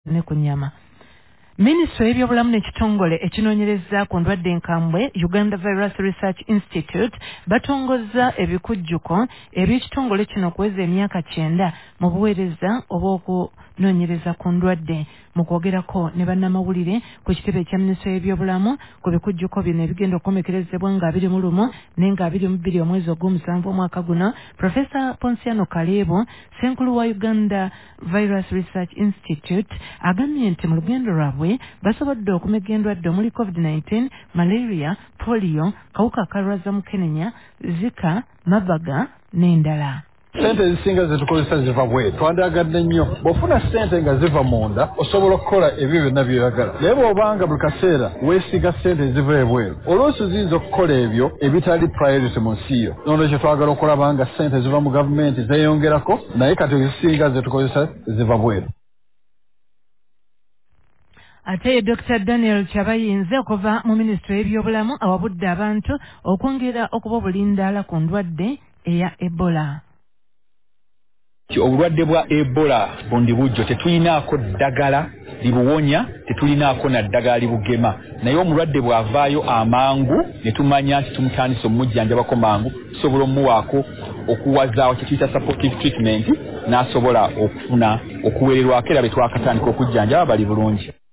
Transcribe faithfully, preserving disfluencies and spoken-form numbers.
ne ku nnyama. Minisitule y'ebyobulamu n'ekitongole ekinoonyereza ku ndwadde enkambwe Uganda Virus Research Institute batongozza ebikujjuko eby'ekitongole kino okuweza emyaka kyenda mu buweereza obw'okunoonyereza ku ndwadde. Mu kwogerako ne bannamawulire ku kitebe kya minisitule y'ebyobulamu ku bikujjuko bino ebigenda okukomekkerezebwa nga abiri mu lumu ne nga abiri mu bbiri omwezi ogw'omusanvu omwaka guno, Profesa Ponsiano Kaleebo, Ssenkulu wa Uganda Virus Research Institute, agambye nti mu lugendo lwabwe basobodde okumega endwadde omuli COVID nineteen, malaria, polio, kawuka kalwaza mukenenya, zika, mabaga n'endala. Sente ezisinga zetukozesa ziva bweru. Twandagadde nnyo bw'ofuna sente nga ziva munda osobola okukola ebyo byonna by'oyagala. Naye bw'obanga buli kaseera weesiga sente eziva ebweru, oluusi ziyinza okukola ebyo ebitali priority mu nsi yo. Noolwekyo twagala okulaba nga sente ziva mu gavumenti zeeyongerako, naye kati ezisinga zetukozesa ziva bweru. Ate Doctor Daniel Kyabayinze okuva mu minisitule y'ebyobulamu awabudde abantu okwongera okuba obulindaala ku ndwadde eya Ebola. Obulwadde bwa Ebola bundi bujjo tetulinaako ddagala libuwonya, tetulinaako na ddagala libugema, naye omulwadde bw'avaayo amangu ne tumanya nti tumutandise omujjanjabako mangu, tusobola omuwaako okuwazaawo kye tuyita supportive treatment n'asobola okufuna okuweererwako era be twakatandika okujjanjaba bali bulungi.